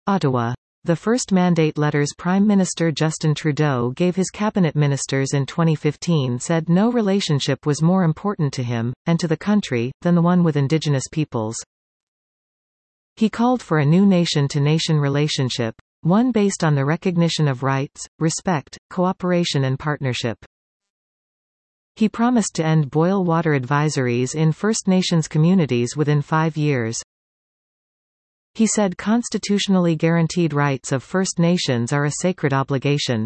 Ottawa. The first mandate letters Prime Minister Justin Trudeau gave his cabinet ministers in 2015 said no relationship was more important to him, and to the country, than the one with Indigenous peoples. He called for a new nation-to-nation relationship, one based on the recognition of rights, respect, cooperation and partnership. He promised to end boil water advisories in First Nations communities within 5 years. He said constitutionally guaranteed rights of First Nations are a sacred obligation.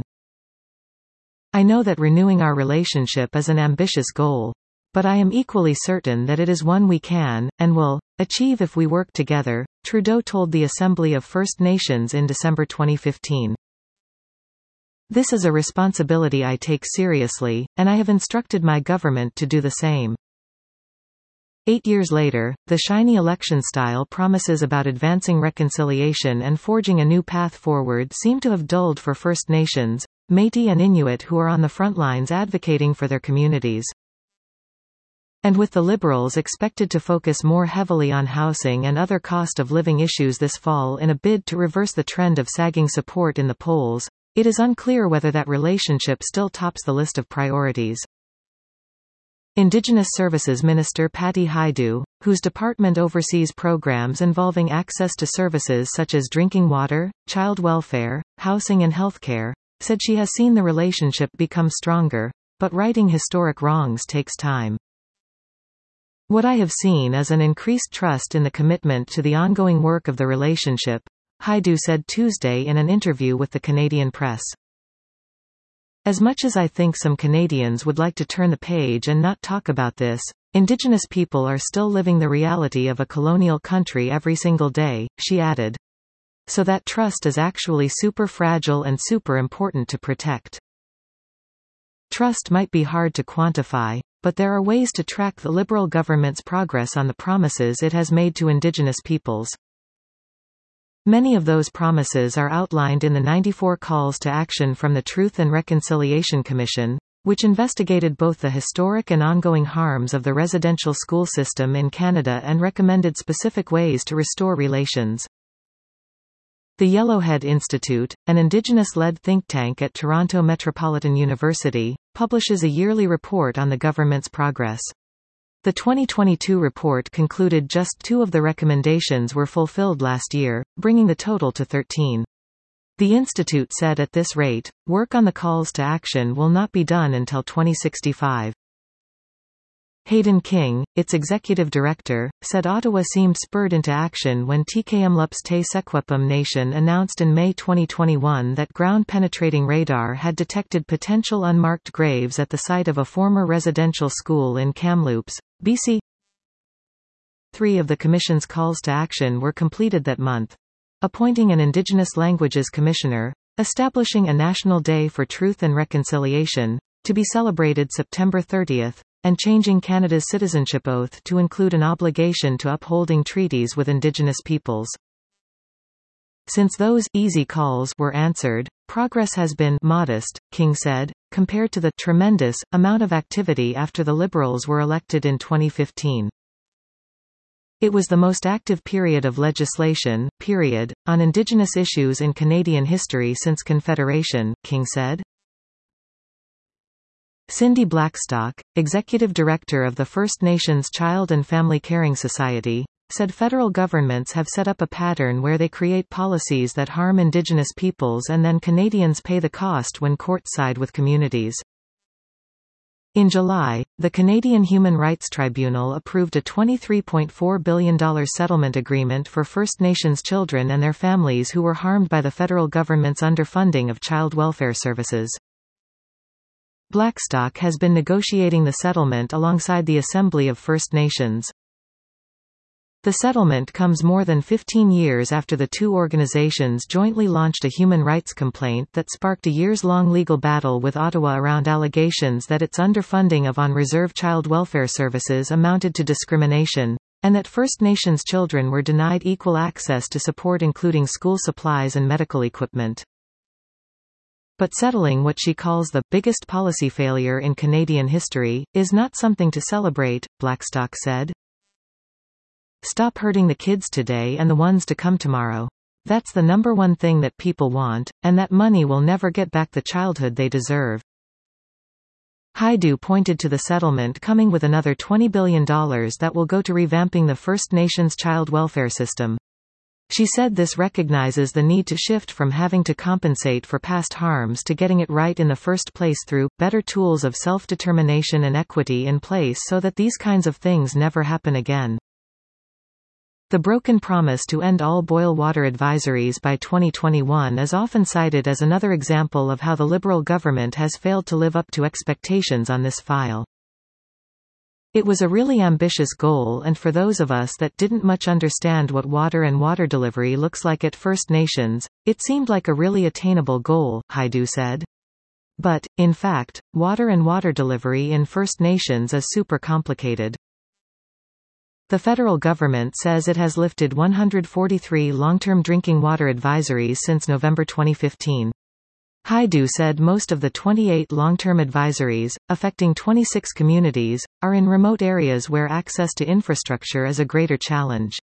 I know that renewing our relationship is an ambitious goal. But I am equally certain that it is one we can, and will, achieve if we work together, Trudeau told the Assembly of First Nations in December 2015. This is a responsibility I take seriously, and I have instructed my government to do the same. 8 years later, the shiny election-style promises about advancing reconciliation and forging a new path forward seem to have dulled for First Nations, Métis and Inuit who are on the front lines advocating for their communities. And with the Liberals expected to focus more heavily on housing and other cost of living issues this fall in a bid to reverse the trend of sagging support in the polls, it is unclear whether that relationship still tops the list of priorities. Indigenous Services Minister Patty Hajdu, whose department oversees programs involving access to services such as drinking water, child welfare, housing and healthcare, said she has seen the relationship become stronger, but righting historic wrongs takes time. What I have seen is an increased trust in the commitment to the ongoing work of the relationship, Hajdu said Tuesday in an interview with the Canadian Press. As much as I think some Canadians would like to turn the page and not talk about this, Indigenous people are still living the reality of a colonial country every single day, she added. So that trust is actually super fragile and super important to protect. Trust might be hard to quantify, but there are ways to track the Liberal government's progress on the promises it has made to Indigenous peoples. Many of those promises are outlined in the 94 calls to action from the Truth and Reconciliation Commission, which investigated both the historic and ongoing harms of the residential school system in Canada and recommended specific ways to restore relations. The Yellowhead Institute, an Indigenous-led think tank at Toronto Metropolitan University, publishes a yearly report on the government's progress. The 2022 report concluded just 2 of the recommendations were fulfilled last year, bringing the total to 13. The institute said at this rate, work on the calls to action will not be done until 2065. Hayden King, its executive director, said Ottawa seemed spurred into action when Tk'emlúps te Secwepemc Nation announced in May 2021 that ground-penetrating radar had detected potential unmarked graves at the site of a former residential school in Kamloops, BC. 3 of the Commission's calls to action were completed that month. Appointing an Indigenous Languages Commissioner, establishing a National Day for Truth and Reconciliation, to be celebrated September 30, and changing Canada's citizenship oath to include an obligation to upholding treaties with Indigenous peoples. Since those easy calls were answered, progress has been modest, King said, compared to the tremendous amount of activity after the Liberals were elected in 2015. It was the most active period of legislation, on Indigenous issues in Canadian history since Confederation, King said. Cindy Blackstock, Executive Director of the First Nations Child and Family Caring Society, said federal governments have set up a pattern where they create policies that harm Indigenous peoples and then Canadians pay the cost when courts side with communities. In July, the Canadian Human Rights Tribunal approved a $23.4 billion settlement agreement for First Nations children and their families who were harmed by the federal government's underfunding of child welfare services. Blackstock has been negotiating the settlement alongside the Assembly of First Nations. The settlement comes more than 15 years after the 2 organizations jointly launched a human rights complaint that sparked a years-long legal battle with Ottawa around allegations that its underfunding of on-reserve child welfare services amounted to discrimination, and that First Nations children were denied equal access to support including school supplies and medical equipment. But settling what she calls the biggest policy failure in Canadian history is not something to celebrate, Blackstock said. Stop hurting the kids today and the ones to come tomorrow. That's the number one thing that people want, and that money will never get back the childhood they deserve. Hajdu pointed to the settlement coming with another $20 billion that will go to revamping the First Nations child welfare system. She said this recognizes the need to shift from having to compensate for past harms to getting it right in the first place through better tools of self-determination and equity in place so that these kinds of things never happen again. The broken promise to end all boil water advisories by 2021 is often cited as another example of how the Liberal government has failed to live up to expectations on this file. It was a really ambitious goal, and for those of us that didn't much understand what water and water delivery looks like at First Nations, it seemed like a really attainable goal, Hajdu said. But, in fact, water and water delivery in First Nations is super complicated. The federal government says it has lifted 143 long-term drinking water advisories since November 2015. Hajdu said most of the 28 long-term advisories, affecting 26 communities, are in remote areas where access to infrastructure is a greater challenge.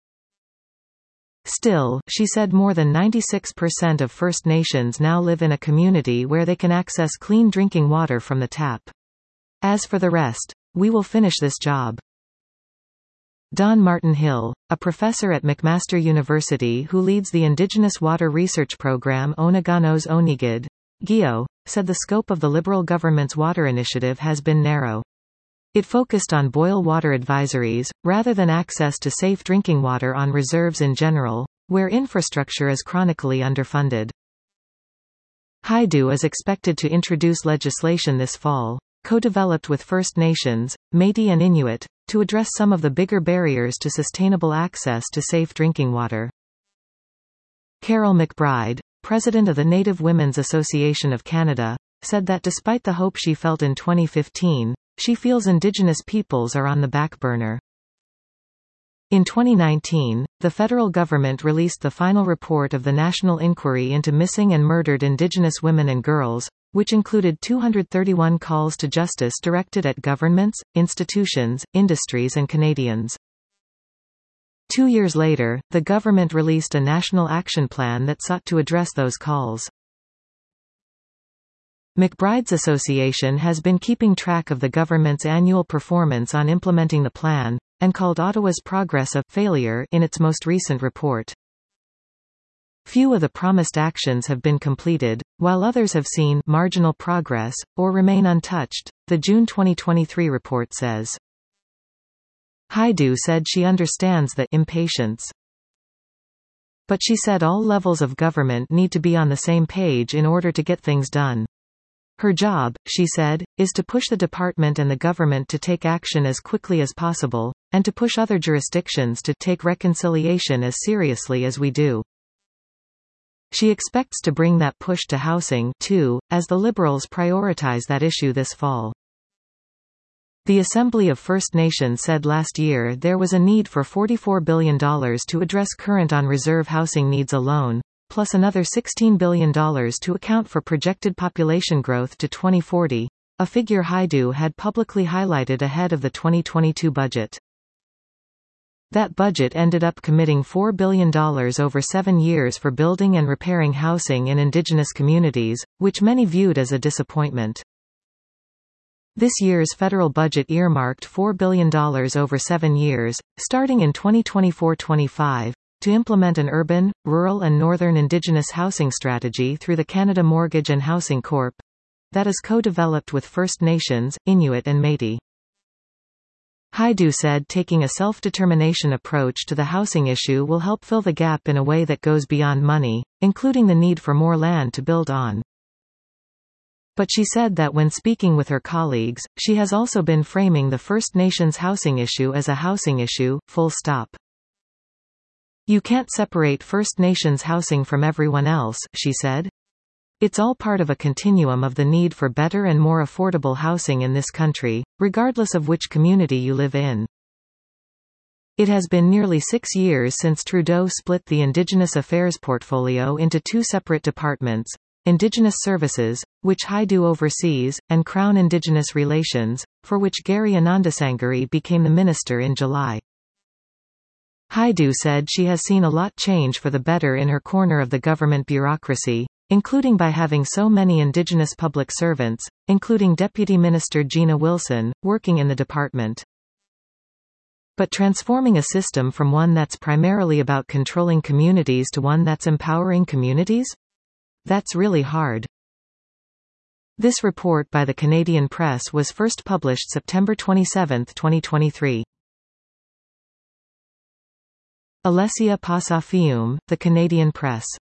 Still, she said more than 96% of First Nations now live in a community where they can access clean drinking water from the tap. As for the rest, we will finish this job. Don Martin Hill, a professor at McMaster University who leads the Indigenous Water Research Program Onaganos Onigid, GIO, said the scope of the Liberal government's water initiative has been narrow. It focused on boil water advisories, rather than access to safe drinking water on reserves in general, where infrastructure is chronically underfunded. Hajdu is expected to introduce legislation this fall, co-developed with First Nations, Métis and Inuit, to address some of the bigger barriers to sustainable access to safe drinking water. Carol McBride, president of the Native Women's Association of Canada, said that despite the hope she felt in 2015, she feels Indigenous peoples are on the back burner. In 2019, the federal government released the final report of the National Inquiry into Missing and Murdered Indigenous Women and Girls, which included 231 calls to justice directed at governments, institutions, industries and Canadians. 2 years later, the government released a national action plan that sought to address those calls. McBride's association has been keeping track of the government's annual performance on implementing the plan, and called Ottawa's progress a failure in its most recent report. Few of the promised actions have been completed, while others have seen marginal progress, or remain untouched, the June 2023 report says. Hajdu said she understands the impatience. But she said all levels of government need to be on the same page in order to get things done. Her job, she said, is to push the department and the government to take action as quickly as possible, and to push other jurisdictions to take reconciliation as seriously as we do. She expects to bring that push to housing, too, as the Liberals prioritize that issue this fall. The Assembly of First Nations said last year there was a need for $44 billion to address current on-reserve housing needs alone, plus another $16 billion to account for projected population growth to 2040, a figure Hajdu had publicly highlighted ahead of the 2022 budget. That budget ended up committing $4 billion over 7 years for building and repairing housing in Indigenous communities, which many viewed as a disappointment. This year's federal budget earmarked $4 billion over 7 years, starting in 2024-25, to implement an urban, rural and northern Indigenous housing strategy through the Canada Mortgage and Housing Corp. that is co-developed with First Nations, Inuit and Métis. Hajdu said taking a self-determination approach to the housing issue will help fill the gap in a way that goes beyond money, including the need for more land to build on. But she said that when speaking with her colleagues, she has also been framing the First Nations housing issue as a housing issue, full stop. You can't separate First Nations housing from everyone else, she said. It's all part of a continuum of the need for better and more affordable housing in this country, regardless of which community you live in. It has been nearly 6 years since Trudeau split the Indigenous Affairs portfolio into 2 separate departments, Indigenous Services, which Hajdu oversees, and Crown Indigenous Relations, for which Gary Anandasangari became the minister in July. Hajdu said she has seen a lot change for the better in her corner of the government bureaucracy, including by having so many indigenous public servants, including Deputy Minister Gina Wilson, working in the department. But transforming a system from one that's primarily about controlling communities to one that's empowering communities? That's really hard. This report by the Canadian Press was first published September 27, 2023. Alessia Passafiume, The Canadian Press.